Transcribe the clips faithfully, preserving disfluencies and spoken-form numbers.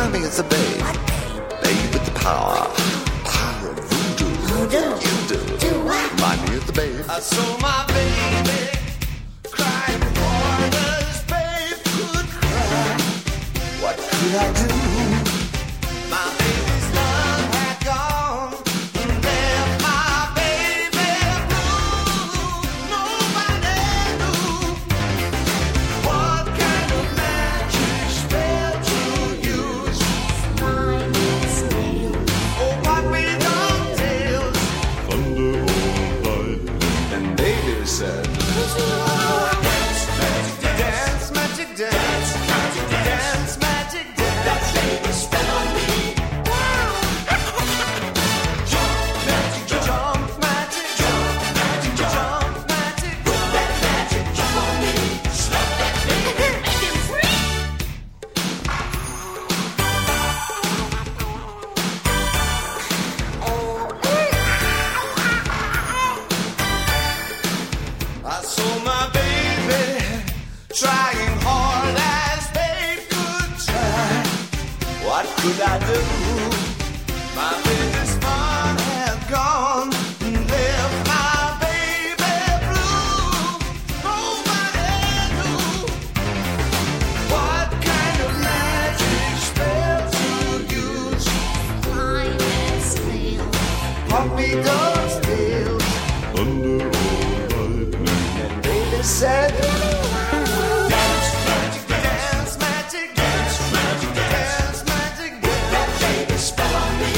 remind me of the babe. Babe with the power. Power of voodoo. Voodoo. You do. Do what? Remind me of the babe. I saw my baby crying for this babe could cry. What could I do? My baby's love had gone and left my baby blue. Nobody knew what kind of magic spell to use. Mine is new. Oh, what we don't tell. Thunder or lightning. And baby said, Dance, magic dance, dance, magic dance, magic dance, magic dance. That baby spell on me. Jump, magic jump, jump, magic jump, magic jump, magic. Put that magic jump on me. Slap that baby, make him free. I saw my baby trying hard as babe could try. What could I do? My baby's fun had gone and left my baby blue. Nobody knew what kind of magic spell to use. Mine is new. Puppy dogs tails. Thunder or lightning. And baby said, Dance, magic, dance, magic, dance, magic, dance, magic, dance. That baby spell on me.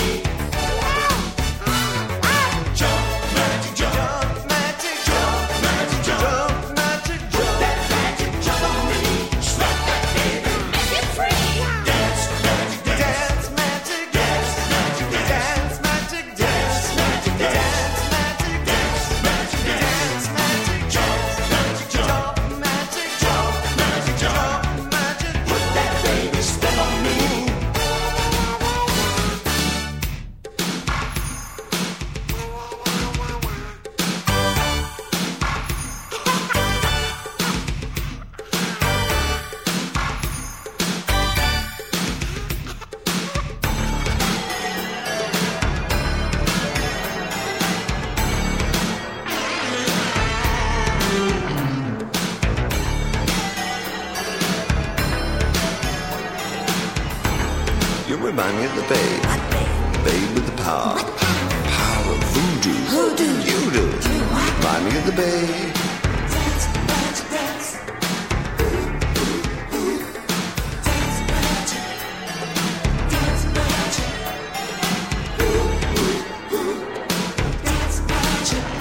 Jump, magic, jump, magic, jump, magic, jump, magic, jump. That magic jump on me. Slap that baby, make it free. Dance, magic, dance, magic, dance, magic, dance, magic, dance, magic, dance, magic, dance, magic, dance, magic, jump, magic, jump, magic, jump, magic, jump, magic. Put that baby spell on me. you remind me of the babe. What babe? Babe with the power. What power? Power of voodoo. Voodoo. You do. Do what? Remind me of the babe.